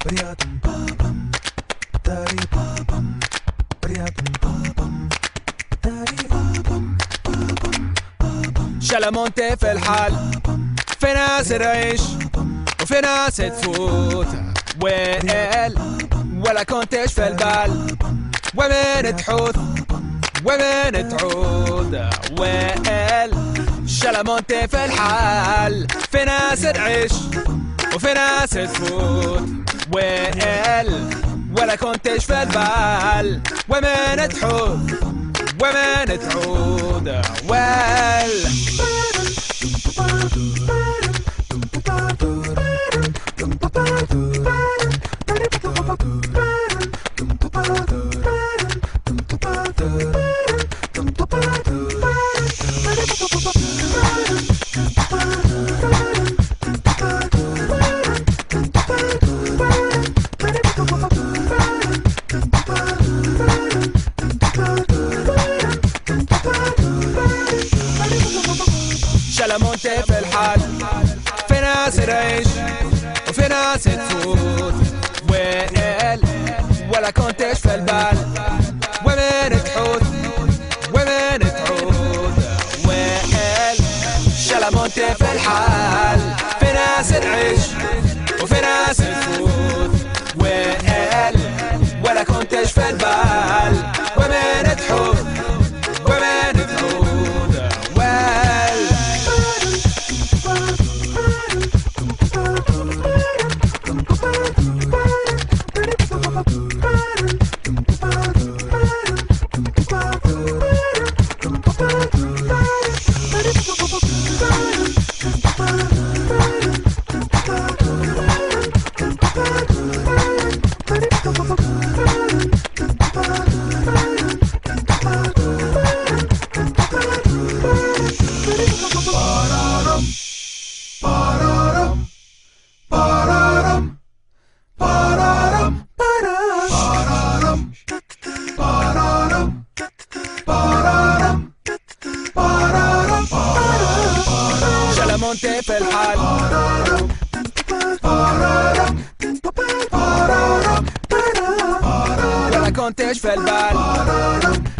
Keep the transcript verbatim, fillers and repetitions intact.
شلمونتي في الحال، في ناس تعيش وفي ناس تفوت، ويل ولا كنتش في البال، ومن تحوث ومن تعود، ويل شلمونتي في الحال، في ناس تعيش وفي ناس تفوت، ويل ولا كنتش في البال، ومن تحوث ومن تعود، ويل شلمونتي في الحال، في ناس تعيش وفي ناس تفوت، ويل ولا كنتش في البال، ومن تحوث ومن تعود، ويل شلمونتي في الحال، في ناس تعيش وفي ناس تفوت، ويل ولا كنتش في البال، ومن تحوث ومن تعود، ويل شلمونتي في الحال، ولا كنتش في البال،